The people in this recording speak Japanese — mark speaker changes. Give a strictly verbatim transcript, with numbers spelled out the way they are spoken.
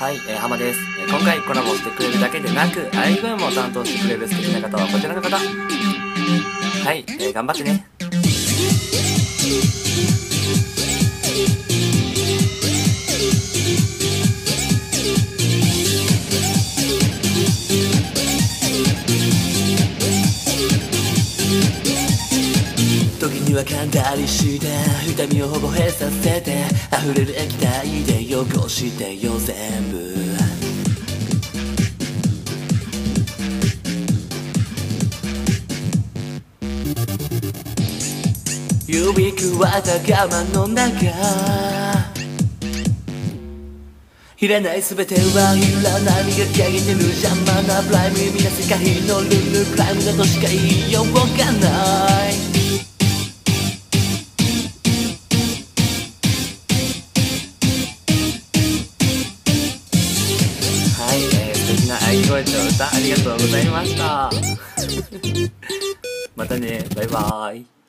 Speaker 1: はい、えー、浜です。えー、今回コラボしてくれるだけでなく、アイ声も担当してくれる素敵な方はこちらの方。はい、えー、頑張ってね。時には噛んだりして痛みをほぼ閉させて溢れる液体で汚してよ全部指くわえた我慢の中いらない全てはいらない磨き上げてる邪魔なプライム意味な世界のルールクライムだとしか言いようがないはい、えー、素敵な愛声と歌ありがとうございましたまたね、バイバーイ。